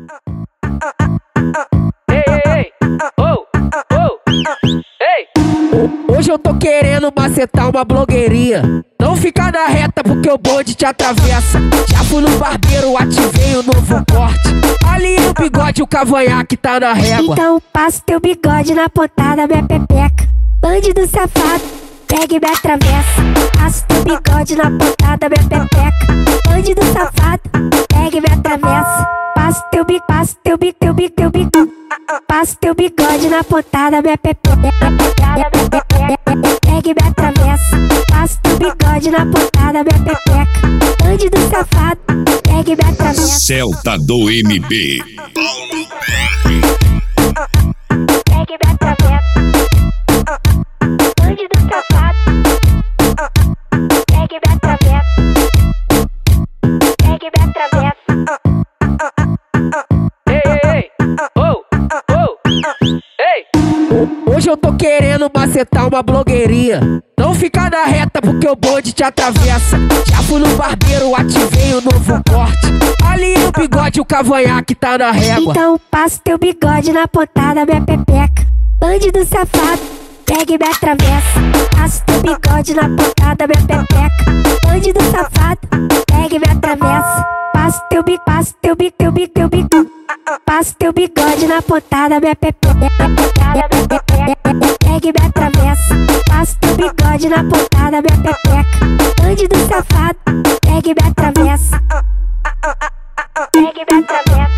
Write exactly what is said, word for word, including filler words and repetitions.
Ei, ei, ei, oh, oh, ei. Hoje eu tô querendo macetar uma blogueirinha. Não fica na reta porque o bonde te atravessa. Já fui no barbeiro, ativei o novo corte. Ali o bigode, o cavanhaque tá na régua. Então passa teu bigode na pontada minha pepeca. Bandido safado, pega e me atravessa. Passa teu bigode na pontada minha pepeca. Bandido safado, pega e me atravessa. Passa teu bigode, passa teu bigode, teu bigode, teu bigode. Passa teu bigode na pontada minha pepeca. Pega e me atravessa. Passa teu bigode na pontada minha pepeca. Bandido safado, pega e me atravessa. Celta do M B. Pega e me atravessa. Bandido safado, pega e me atravessa. Pega e me atravessa. Ei, ei, ei, oh, oh, ei. Hoje eu tô querendo macetar uma blogueirinha. Não fica na reta porque o bonde te atravessa. Já fui no barbeiro, ativei o novo corte. Ali o bigode, o cavanhaque tá na régua. Então passa teu bigode na pontada minha pepeca. Bandido safado, pega e me atravessa. Passa teu bigode na pontada minha pepeca. Bandido safado, pega e me atravessa. Passa teu bigode, passa teu bigode, teu bigode, teu bigode. Passa teu bigode na pontada minha pepeca. Pega e me atravessa. Passa teu bigode na pontada minha pepeca. Bandido safado, pega e me atravessa. Pega e me atravessa.